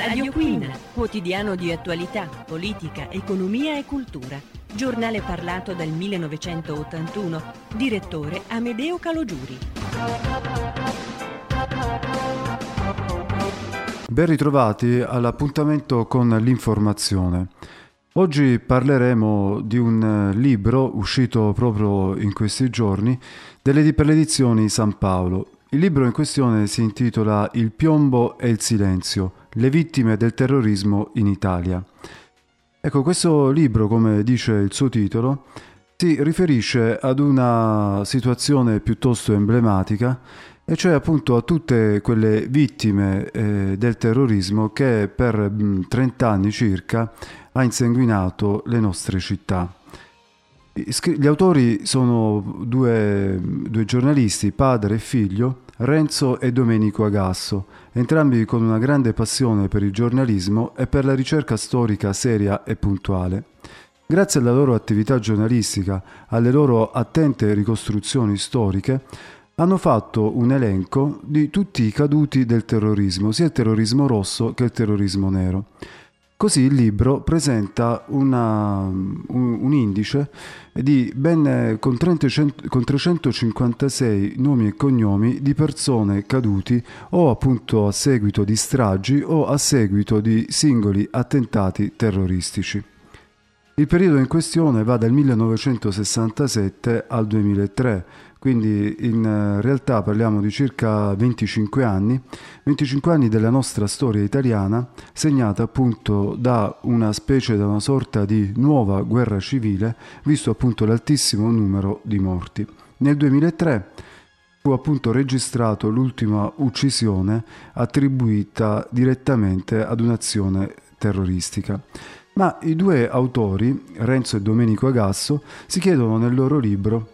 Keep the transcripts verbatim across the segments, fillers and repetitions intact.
Radio Queen, quotidiano di attualità, politica, economia e cultura. Giornale parlato dal millenovecentottantuno. Direttore Amedeo Calogiuri. Ben ritrovati all'appuntamento con l'informazione. Oggi parleremo di un libro uscito proprio in questi giorni delle, per le edizioni San Paolo. Il libro in questione si intitola Il piombo e il silenzio, le vittime del terrorismo in Italia. Ecco, questo libro, come dice il suo titolo, si riferisce ad una situazione piuttosto emblematica, e cioè appunto a tutte quelle vittime eh, del terrorismo che per mh, trenta anni circa ha insanguinato le nostre città. Gli autori sono due, due giornalisti, padre e figlio, Renzo e Domenico Agasso, entrambi con una grande passione per il giornalismo e per la ricerca storica seria e puntuale. Grazie alla loro attività giornalistica, alle loro attente ricostruzioni storiche, hanno fatto un elenco di tutti i caduti del terrorismo, sia il terrorismo rosso che il terrorismo nero. Così il libro presenta una, un, un indice di ben con, trecento, con trecentocinquantasei nomi e cognomi di persone caduti o appunto a seguito di stragi o a seguito di singoli attentati terroristici. Il periodo in questione va dal millenovecentosessantasette al duemilatré, quindi in realtà parliamo di circa venticinque anni, venticinque anni della nostra storia italiana, segnata appunto da una specie, da una sorta di nuova guerra civile, visto appunto l'altissimo numero di morti. Nel duemilatré fu appunto registrato l'ultima uccisione attribuita direttamente ad un'azione terroristica. Ma i due autori, Renzo e Domenico Agasso, si chiedono nel loro libro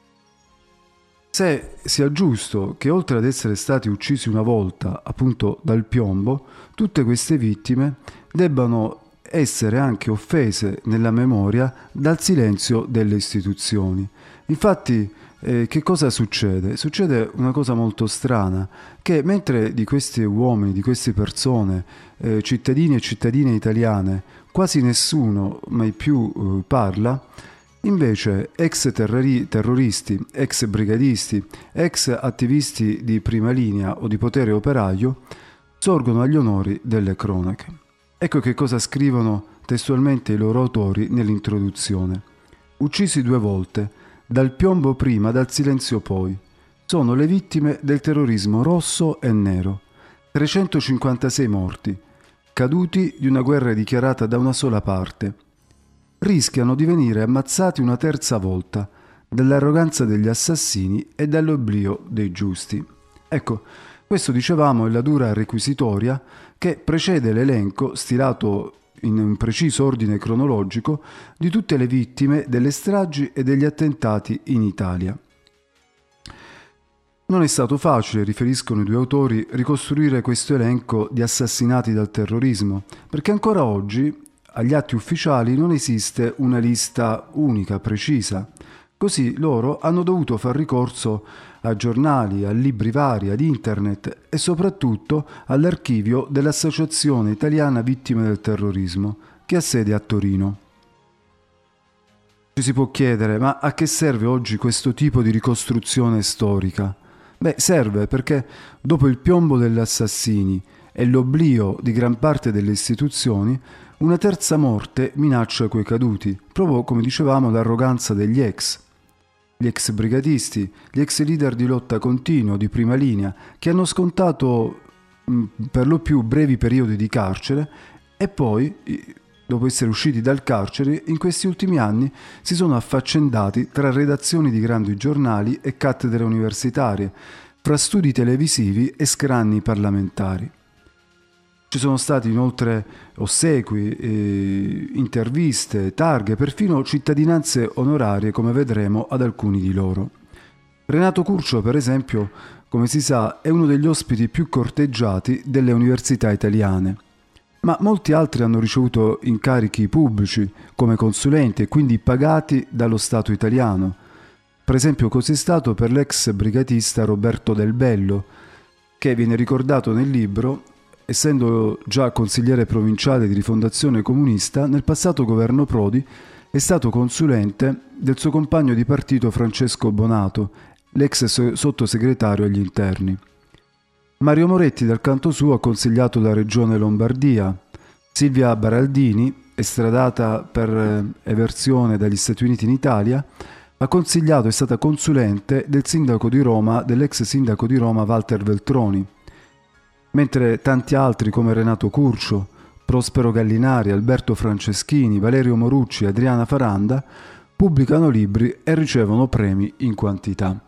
se sia giusto che oltre ad essere stati uccisi una volta, appunto dal piombo, tutte queste vittime debbano essere anche offese nella memoria dal silenzio delle istituzioni. Infatti, eh, che cosa succede? Succede una cosa molto strana, che mentre di questi uomini, di queste persone, eh, cittadini e cittadine italiane, quasi nessuno mai più eh, parla, invece ex terrori- terroristi, ex brigadisti, ex attivisti di prima linea o di potere operaio sorgono agli onori delle cronache. Ecco che cosa scrivono testualmente i loro autori nell'introduzione. Uccisi due volte, dal piombo prima, dal silenzio poi. Sono le vittime del terrorismo rosso e nero. trecentocinquantasei morti, caduti di una guerra dichiarata da una sola parte. Rischiano di venire ammazzati una terza volta, dall'arroganza degli assassini e dall'oblio dei giusti. Ecco, questo dicevamo è la dura requisitoria che precede l'elenco, stilato in un preciso ordine cronologico, di tutte le vittime delle stragi e degli attentati in Italia. Non è stato facile, riferiscono i due autori, ricostruire questo elenco di assassinati dal terrorismo, perché ancora oggi agli atti ufficiali non esiste una lista unica, precisa. Così loro hanno dovuto far ricorso a giornali, a libri vari, ad internet e soprattutto all'archivio dell'Associazione Italiana Vittime del Terrorismo, che ha sede a Torino. Ci si può chiedere, ma a che serve oggi questo tipo di ricostruzione storica? Beh, serve perché dopo il piombo degli assassini e l'oblio di gran parte delle istituzioni, una terza morte minaccia quei caduti, proprio come dicevamo l'arroganza degli ex. Gli ex brigatisti, gli ex leader di lotta continua, di prima linea, che hanno scontato mh, per lo più brevi periodi di carcere e poi, dopo essere usciti dal carcere, in questi ultimi anni si sono affaccendati tra redazioni di grandi giornali e cattedre universitarie, fra studi televisivi e scranni parlamentari. Ci sono stati inoltre ossequi, eh, interviste, targhe, perfino cittadinanze onorarie, come vedremo, ad alcuni di loro. Renato Curcio, per esempio, come si sa, è uno degli ospiti più corteggiati delle università italiane. Ma molti altri hanno ricevuto incarichi pubblici come consulenti e quindi pagati dallo Stato italiano. Per esempio così è stato per l'ex brigatista Roberto Del Bello, che viene ricordato nel libro essendo già consigliere provinciale di Rifondazione Comunista, nel passato governo Prodi è stato consulente del suo compagno di partito Francesco Bonato, l'ex sottosegretario agli interni. Mario Moretti, dal canto suo, ha consigliato la regione Lombardia. Silvia Baraldini, estradata per eversione dagli Stati Uniti in Italia, ha consigliato, è stata consulente del sindaco di Roma, dell'ex sindaco di Roma Walter Veltroni, mentre tanti altri come Renato Curcio, Prospero Gallinari, Alberto Franceschini, Valerio Morucci e Adriana Faranda pubblicano libri e ricevono premi in quantità.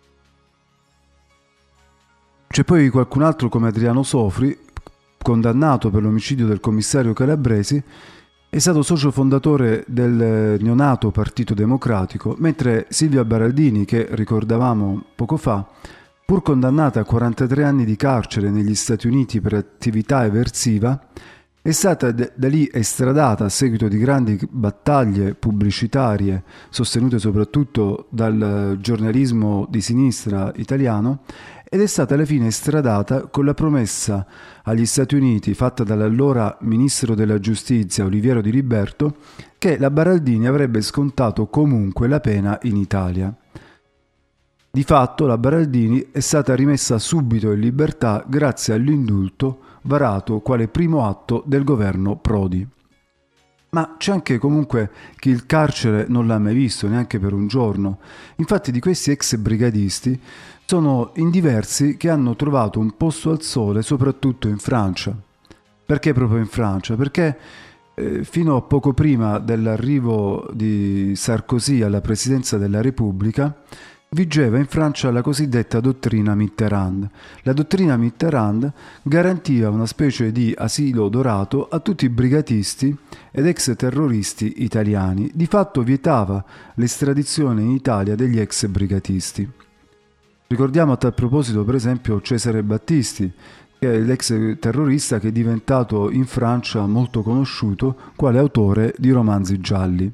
C'è poi qualcun altro come Adriano Sofri, condannato per l'omicidio del commissario Calabresi, è stato socio fondatore del neonato Partito Democratico, mentre Silvia Baraldini, che ricordavamo poco fa, pur condannata a quarantatré anni di carcere negli Stati Uniti per attività eversiva, è stata da lì estradata a seguito di grandi battaglie pubblicitarie sostenute soprattutto dal giornalismo di sinistra italiano, ed è stata alla fine estradata con la promessa agli Stati Uniti fatta dall'allora ministro della giustizia Oliviero Di Liberto che la Baraldini avrebbe scontato comunque la pena in Italia. Di fatto la Baraldini è stata rimessa subito in libertà grazie all'indulto varato quale primo atto del governo Prodi. Ma c'è anche comunque chi il carcere non l'ha mai visto neanche per un giorno. Infatti di questi ex brigadisti sono in diversi che hanno trovato un posto al sole soprattutto in Francia. Perché proprio in Francia? Perché eh, fino a poco prima dell'arrivo di Sarkozy alla presidenza della Repubblica vigeva in Francia la cosiddetta dottrina Mitterrand. La dottrina Mitterrand garantiva una specie di asilo dorato a tutti i brigatisti ed ex terroristi italiani. Di fatto vietava l'estradizione in Italia degli ex brigatisti. Ricordiamo a tal proposito per esempio Cesare Battisti, che è l'ex terrorista che è diventato in Francia molto conosciuto quale autore di romanzi gialli.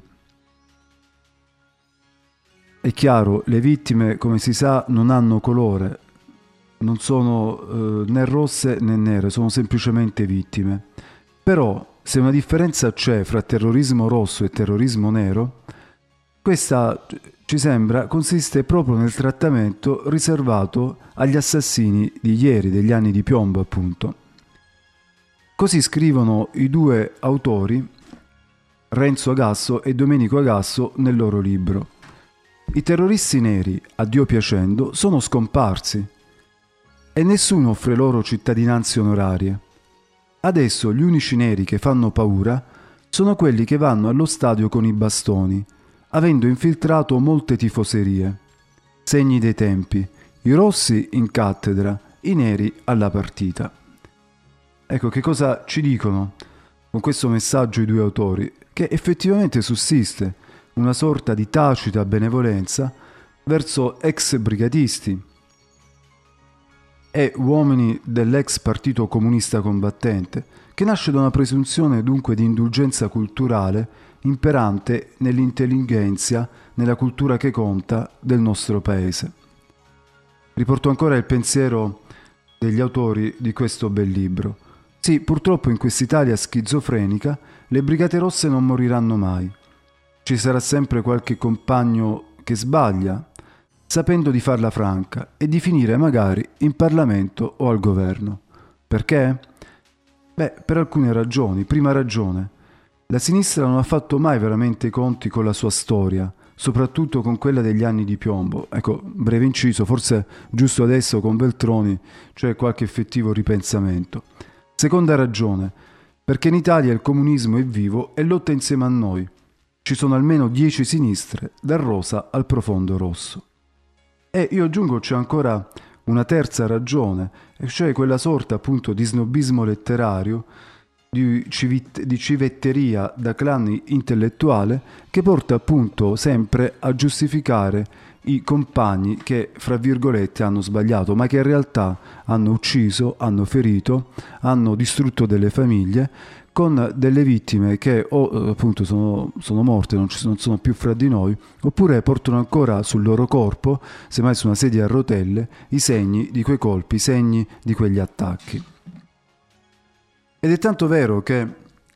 È chiaro, le vittime, come si sa, non hanno colore, non sono eh, né rosse né nere, sono semplicemente vittime. Però, se una differenza c'è fra terrorismo rosso e terrorismo nero, questa, ci sembra, consiste proprio nel trattamento riservato agli assassini di ieri, degli anni di piombo, appunto. Così scrivono i due autori, Renzo Agasso e Domenico Agasso, nel loro libro. I terroristi neri, a Dio piacendo, sono scomparsi e nessuno offre loro cittadinanze onorarie. Adesso gli unici neri che fanno paura sono quelli che vanno allo stadio con i bastoni, avendo infiltrato molte tifoserie. Segni dei tempi, i rossi in cattedra, i neri alla partita. Ecco che cosa ci dicono con questo messaggio i due autori, che effettivamente sussiste una sorta di tacita benevolenza verso ex brigatisti e uomini dell'ex partito comunista combattente, che nasce da una presunzione dunque di indulgenza culturale imperante nell'intelligenza, nella cultura che conta del nostro paese. Riporto ancora il pensiero degli autori di questo bel libro. Sì, purtroppo in quest'Italia schizofrenica le Brigate Rosse non moriranno mai. Ci sarà sempre qualche compagno che sbaglia, sapendo di farla franca e di finire magari in Parlamento o al governo. Perché? Beh, per alcune ragioni. Prima ragione, la sinistra non ha fatto mai veramente i conti con la sua storia, soprattutto con quella degli anni di piombo. Ecco, breve inciso, forse giusto adesso con Veltroni c'è qualche effettivo ripensamento. Seconda ragione, perché in Italia il comunismo è vivo e lotta insieme a noi. Ci sono almeno dieci sinistre, dal rosa al profondo rosso. E io aggiungo c'è ancora una terza ragione, e cioè quella sorta appunto di snobismo letterario, di, civit- di civetteria da clan intellettuale che porta appunto sempre a giustificare i compagni che, fra virgolette, hanno sbagliato, ma che in realtà hanno ucciso, hanno ferito, hanno distrutto delle famiglie, con delle vittime che o appunto sono, sono morte, non, ci, non sono più fra di noi, oppure portano ancora sul loro corpo, semmai su una sedia a rotelle, i segni di quei colpi, i segni di quegli attacchi. Ed è tanto vero che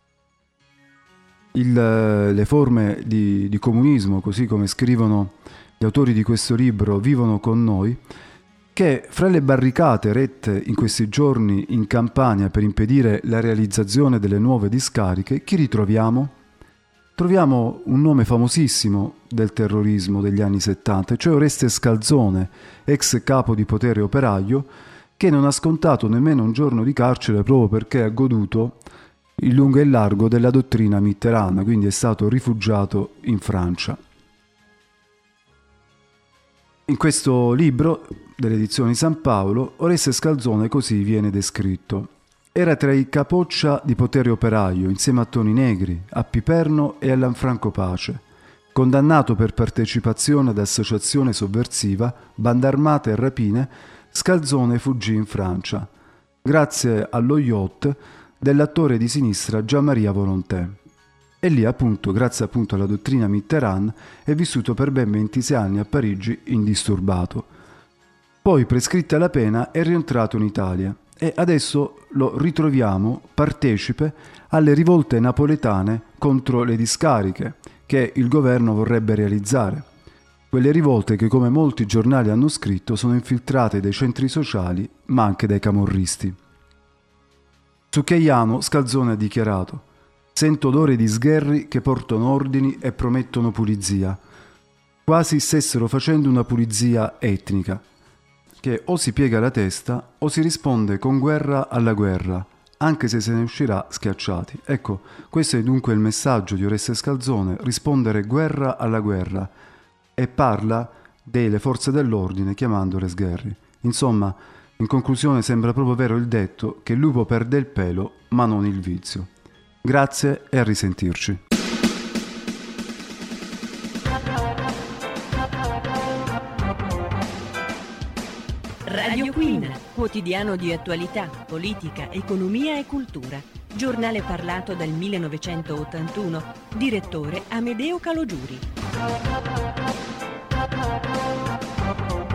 il, le forme di, di comunismo, così come scrivono gli autori di questo libro, vivono con noi, che fra le barricate erette in questi giorni in Campania per impedire la realizzazione delle nuove discariche, chi ritroviamo? Troviamo un nome famosissimo del terrorismo degli anni settanta, cioè Oreste Scalzone, ex capo di Potere Operaio, che non ha scontato nemmeno un giorno di carcere proprio perché ha goduto il lungo e il largo della dottrina Mitterrand, quindi è stato rifugiato in Francia. In questo libro delle edizioni San Paolo, Oreste Scalzone così viene descritto. Era tra i capoccia di Potere Operaio, insieme a Toni Negri, a Piperno e a Lanfranco Pace. Condannato per partecipazione ad associazione sovversiva, banda armata e rapine, Scalzone fuggì in Francia, grazie allo yacht dell'attore di sinistra Gianmaria Volonté. E lì, appunto, grazie appunto alla dottrina Mitterrand, è vissuto per ben ventisei anni a Parigi indisturbato. Poi, prescritta la pena, è rientrato in Italia e adesso lo ritroviamo partecipe alle rivolte napoletane contro le discariche che il governo vorrebbe realizzare. Quelle rivolte che, come molti giornali hanno scritto, sono infiltrate dai centri sociali, ma anche dai camorristi. Su Cheiano, Scalzone ha dichiarato: «Sento odore di sgherri che portano ordini e promettono pulizia, quasi stessero facendo una pulizia etnica, che o si piega la testa o si risponde con guerra alla guerra, anche se se ne uscirà schiacciati». Ecco, questo è dunque il messaggio di Oreste Scalzone: rispondere guerra alla guerra, e parla delle forze dell'ordine chiamandole sgherri. Insomma, in conclusione, sembra proprio vero il detto che il lupo perde il pelo ma non il vizio. Grazie e a risentirci. Radio Queen, quotidiano di attualità, politica, economia e cultura. Giornale parlato dal millenovecentottantuno. Direttore Amedeo Calogiuri.